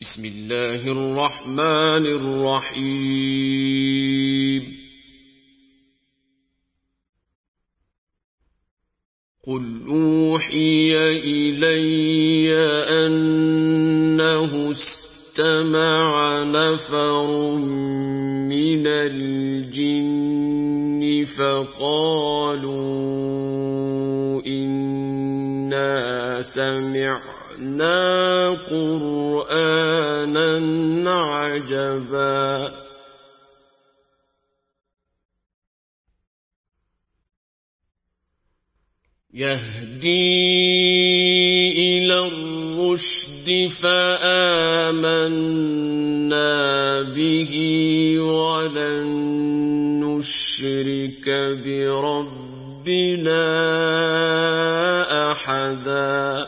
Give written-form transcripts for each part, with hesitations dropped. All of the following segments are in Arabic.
بسم الله الرحمن الرحيم قل أوحي إلي أنه استمع نفر من الجن فقالوا إنا سمعنا قرآنا عجبا يهدي إلى الرشد فآمنا به ولن نشرك بربنا أحدا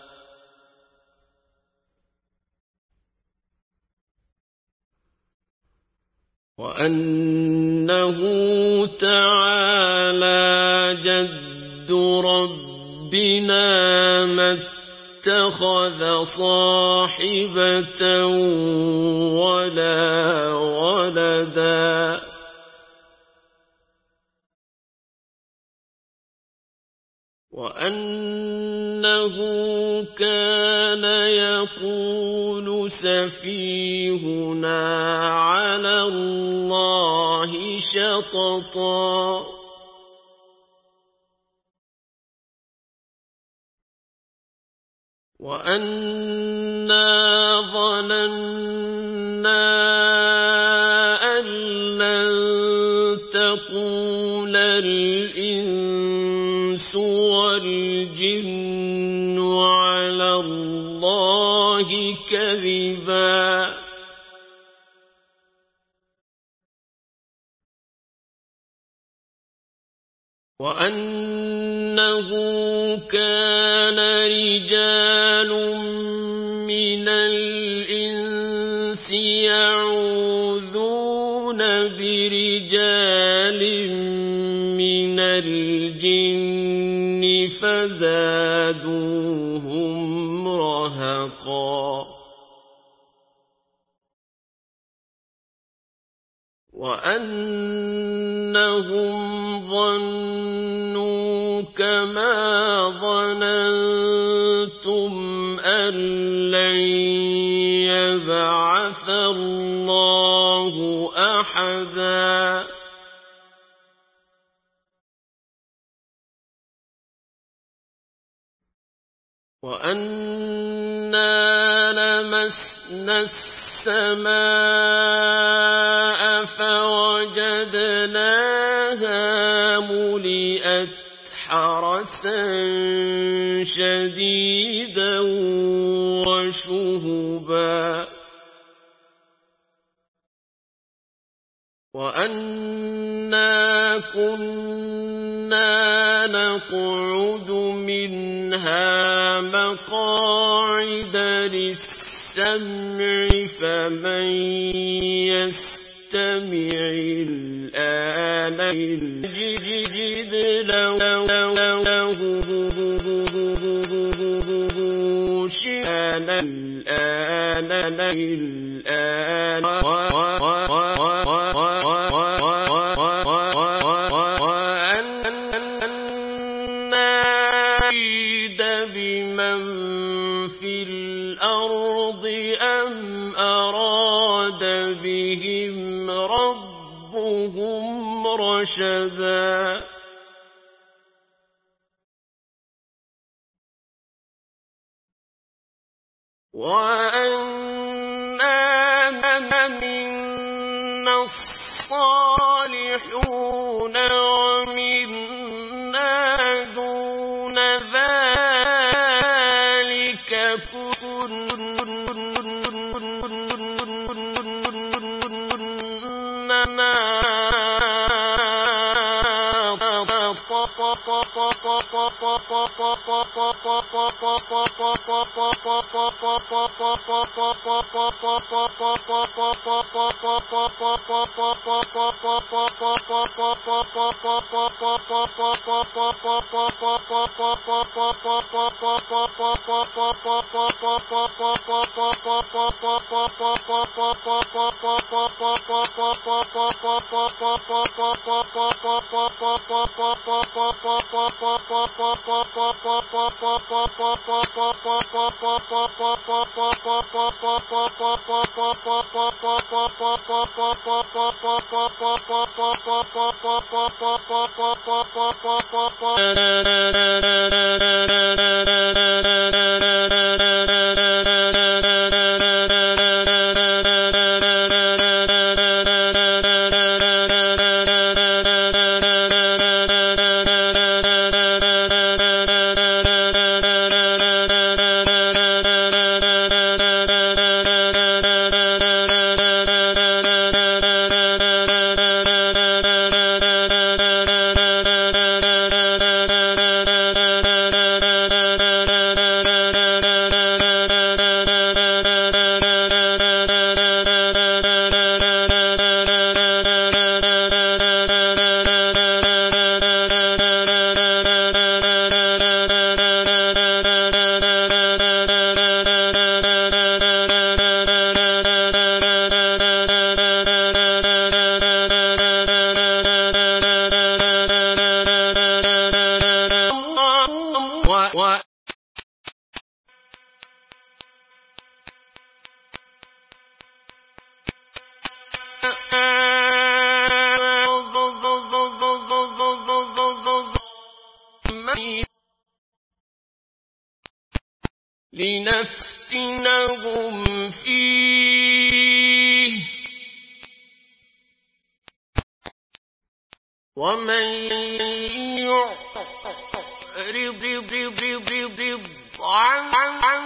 وأنه تعالى جد ربنا ما اتخذ صاحبة ولا ولدا وأنه كان يقول سفيهنا على الله شططا وأنا ظننا أن لن تقول الإنس والجن على الله كذبا وأنه كان رجال من الإنس يعوذون برجال من الجن فزادوهم رهقا وأنهم ظنوا كما ظننتم أن لن يبعث الله أحدا وأنا لمسنا السماء فوجدناها ملئت حرسا شديدا وشهبا وأنا كنا نقعد منها مقاعد للسمع فمن يستمع الآن يجد له شهابا الآن بمن في الأرض أم أراد بهم ربهم رشدا وأنا منا الصالحون ومنا دون ذلك كنا لنفتنهم فيه ومن يعرض عن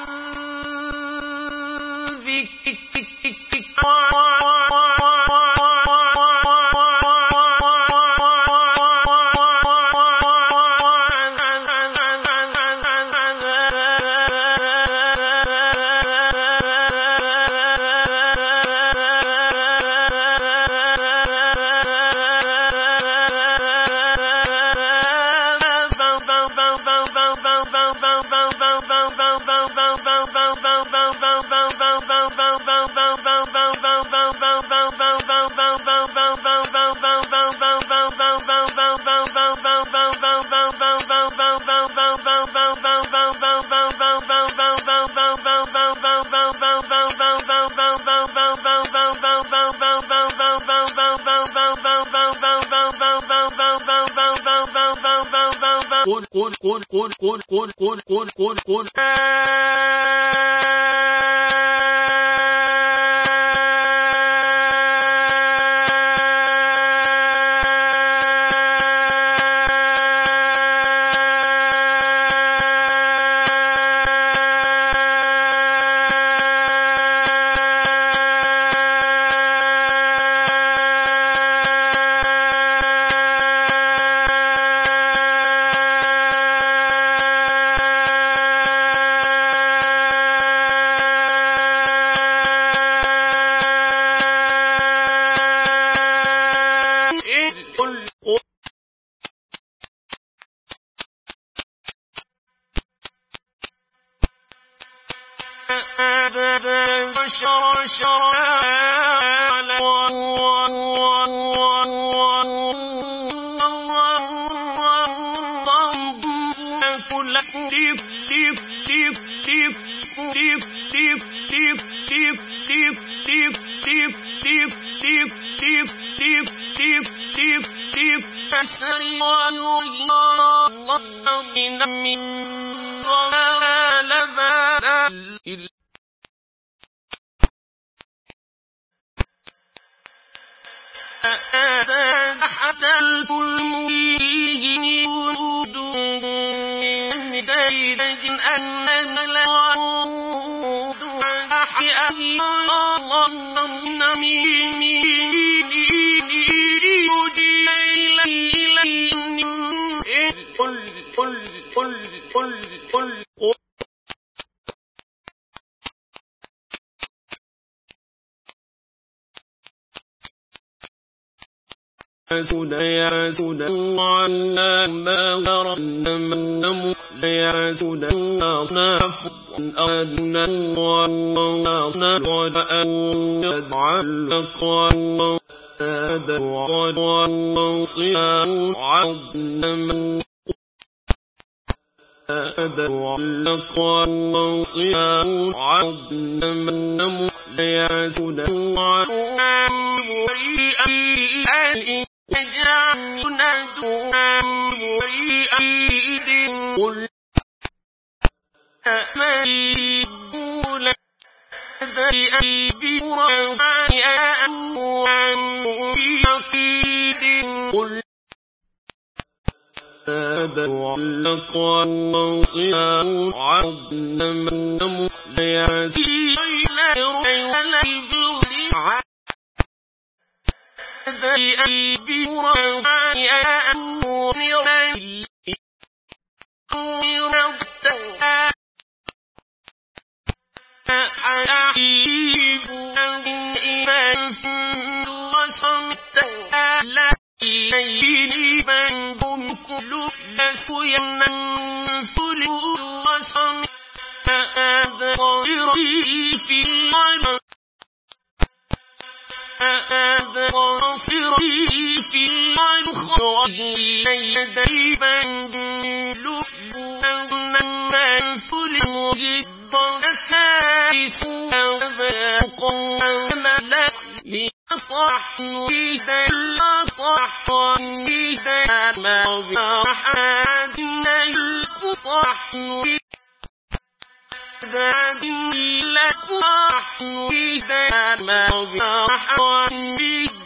يحسد على ما ورنا من يحسد أصناف أدنى الله أصناف أن يجعل قوة أدوى صيام عظنا من أدوى صيام عظنا من يحسد على مريئ يجعلنا دون مريئ قل أمريدون ذريئ برهايا وعن يقيد قل أدوى صيام عظنا من يسير ولا يبغي ذريئ برهايا ونرى أعيب من إنس وصمت لا إليه من هم كل ينفل وصمت أذري في العالم أذري في العالم يدي من لفنا منفل مجد كائسوا وذاقوا ملك لصحني دل صحني دل ما بحادنا الصحني ذادي لك صحني دل ما بحادنا